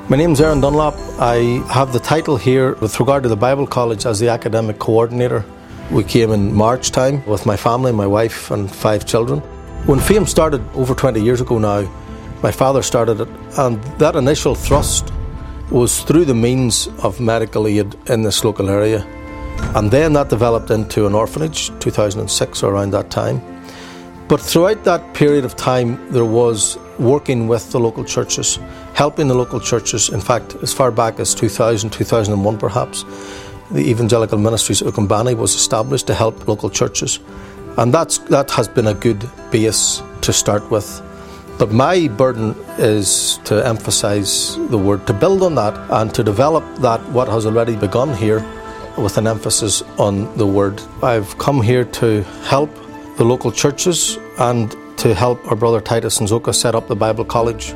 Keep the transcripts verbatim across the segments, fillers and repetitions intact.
My name's Aaron Dunlop. I have the title here with regard to the Bible College as the academic coordinator. We came in March time with my family, my wife and five children. When F A I M started over twenty years ago now, my father started it, and that initial thrust was through the means of medical aid in this local area. And then that developed into an orphanage, two thousand six or around that time. But throughout that period of time, there was working with the local churches, helping the local churches. In fact, as far back as two thousand, two thousand one perhaps, the Evangelical Ministries of Ucumbanny was established to help local churches. And that's, that has been a good base to start with. But my burden is to emphasise the word, to build on that and to develop that what has already begun here with an emphasis on the word. I've come here to help the local churches and to help our brother Titus Nzoka set up the Bible College.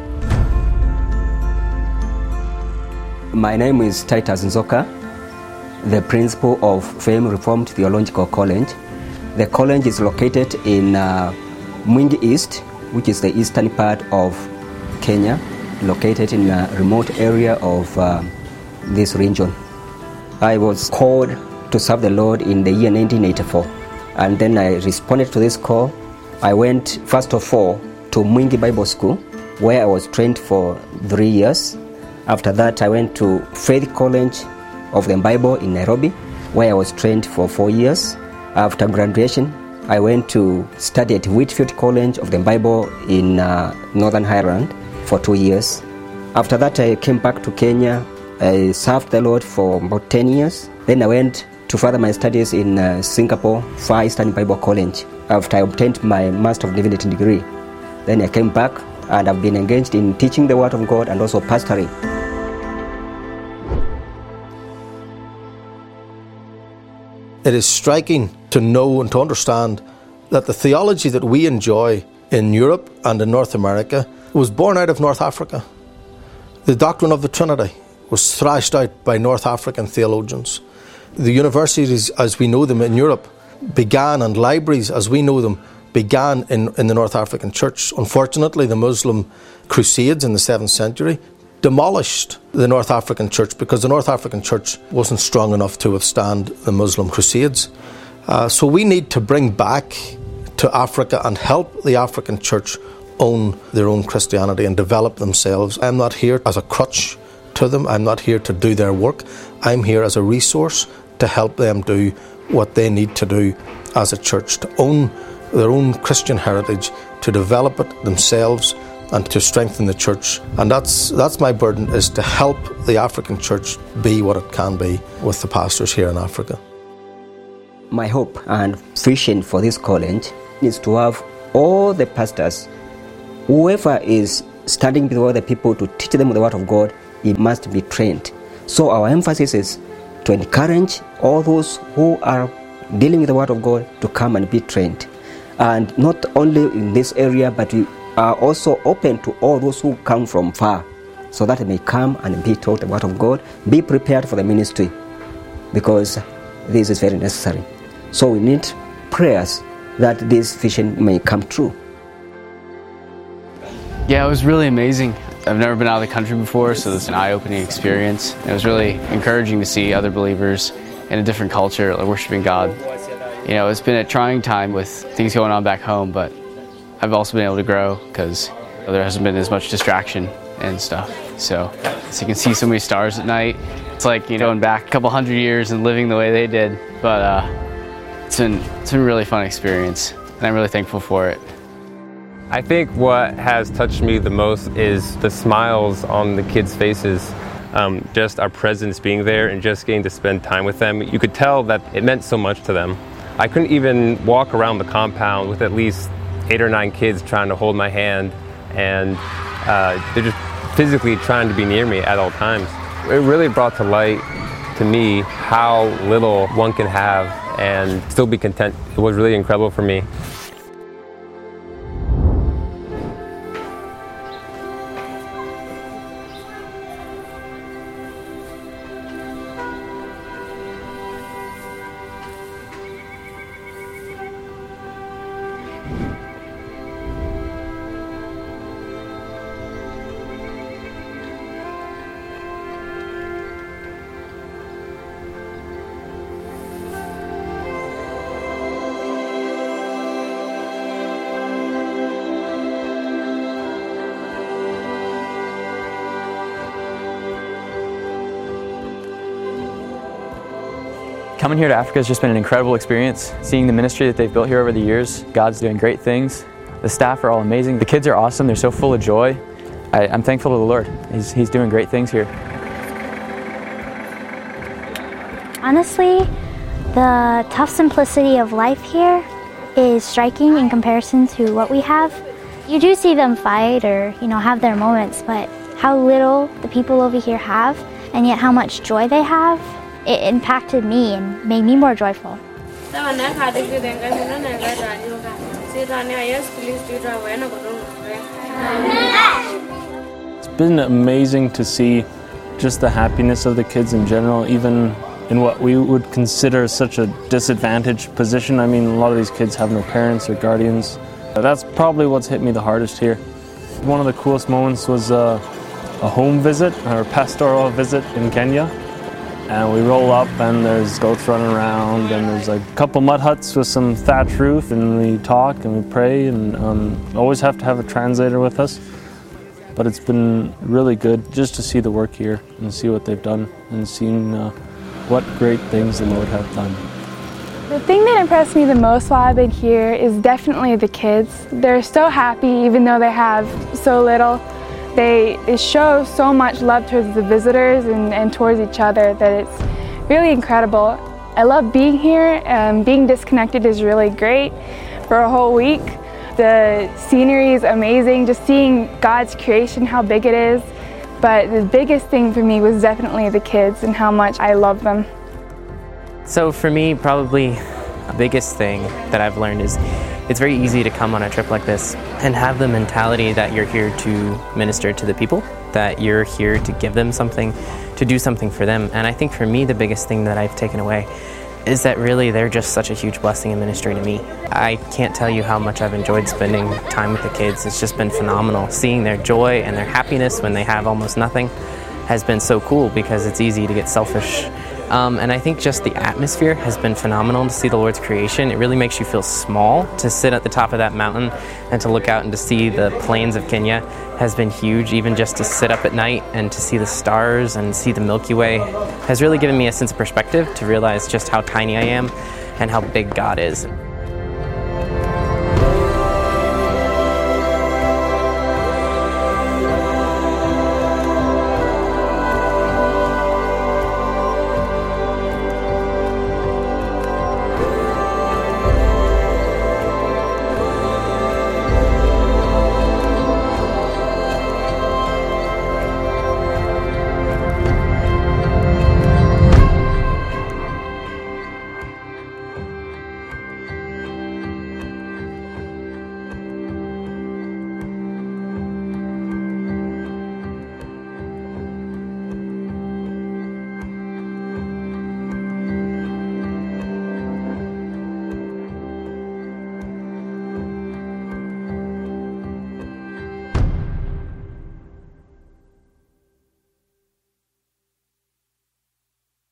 My name is Titus Nzoka, the principal of F A I M Reformed Theological College. The college is located in uh, Mwingi East, which is the eastern part of Kenya, located in a remote area of uh, this region. I was called to serve the Lord in the year nineteen eighty-four, and then I responded to this call. I went first of all to Mwingi Bible School, where I was trained for three years. After that, I went to Faith College of the Bible in Nairobi, where I was trained for four years. After graduation, I went to study at Whitfield College of the Bible in uh, Northern Ireland for two years. After that, I came back to Kenya. I served the Lord for about ten years. Then I went to further my studies in uh, Singapore, Far Eastern Bible College, after I obtained my Master of Divinity degree. Then I came back and I've been engaged in teaching the Word of God and also pastoring. It is striking to know and to understand that the theology that we enjoy in Europe and in North America was born out of North Africa. The doctrine of the Trinity was thrashed out by North African theologians. The universities as we know them in Europe began, and libraries as we know them began in, in the North African church. Unfortunately, the Muslim crusades in the seventh century demolished the North African church because the North African church wasn't strong enough to withstand the Muslim crusades. Uh, so we need to bring back to Africa and help the African church own their own Christianity and develop themselves. I'm not here as a crutch to them. I'm not here to do their work. I'm here as a resource to help them do what they need to do as a church, to own their own Christian heritage, to develop it themselves and to strengthen the church. And that's that's my burden, is to help the African church be what it can be with the pastors here in Africa. My hope and vision for this college is to have all the pastors, whoever is standing before the people to teach them the Word of God, he must be trained. So our emphasis is to encourage all those who are dealing with the Word of God to come and be trained. And not only in this area, but we are also open to all those who come from far, so that they may come and be taught the Word of God, be prepared for the ministry, because this is very necessary. So we need prayers that this vision may come true. Yeah, it was really amazing. I've never been out of the country before, so it's an eye-opening experience. It was really encouraging to see other believers in a different culture like worshiping God. You know, it's been a trying time with things going on back home, but I've also been able to grow because there hasn't been as much distraction and stuff. So, so you can see so many stars at night. It's like, you know, going back a couple hundred years and living the way they did. But uh, it's been it's been a really fun experience, and I'm really thankful for it. I think what has touched me the most is the smiles on the kids' faces. Um, just our presence being there and just getting to spend time with them. You could tell that it meant so much to them. I couldn't even walk around the compound with at least eight or nine kids trying to hold my hand, and uh, they're just physically trying to be near me at all times. It really brought to light to me how little one can have and still be content. It was really incredible for me. Coming here to Africa has just been an incredible experience. Seeing the ministry that they've built here over the years, God's doing great things. The staff are all amazing. The kids are awesome. They're so full of joy. I, I'm thankful to the Lord. He's, he's doing great things here. Honestly, the tough simplicity of life here is striking in comparison to what we have. You do see them fight or, you know, have their moments, but how little the people over here have, and yet how much joy they have, it impacted me and made me more joyful. It's been amazing to see just the happiness of the kids in general, even in what we would consider such a disadvantaged position. I mean, a lot of these kids have no parents or guardians. That's probably what's hit me the hardest here. One of the coolest moments was uh, a home visit, or pastoral visit in Kenya. And we roll up and there's goats running around and there's like a couple mud huts with some thatch roof, and we talk and we pray, and um, always have to have a translator with us. But it's been really good just to see the work here and see what they've done and seeing uh, what great things the Lord have done. The thing that impressed me the most while I've been here is definitely the kids. They're so happy even though they have so little. They, they show so much love towards the visitors and, and towards each other that it's really incredible. I love being here. Um, being disconnected is really great for a whole week. The scenery is amazing, just seeing God's creation, how big it is. But the biggest thing for me was definitely the kids and how much I love them. So for me, probably the biggest thing that I've learned is it's very easy to come on a trip like this and have the mentality that you're here to minister to the people, that you're here to give them something, to do something for them. And I think for me, the biggest thing that I've taken away is that really they're just such a huge blessing in ministry to me. I can't tell you how much I've enjoyed spending time with the kids. It's just been phenomenal. Seeing their joy and their happiness when they have almost nothing has been so cool, because it's easy to get selfish. Um, and I think just the atmosphere has been phenomenal to see the Lord's creation. It really makes you feel small. To sit at the top of that mountain and to look out and to see the plains of Kenya has been huge. Even just to sit up at night and to see the stars and see the Milky Way has really given me a sense of perspective to realize just how tiny I am and how big God is.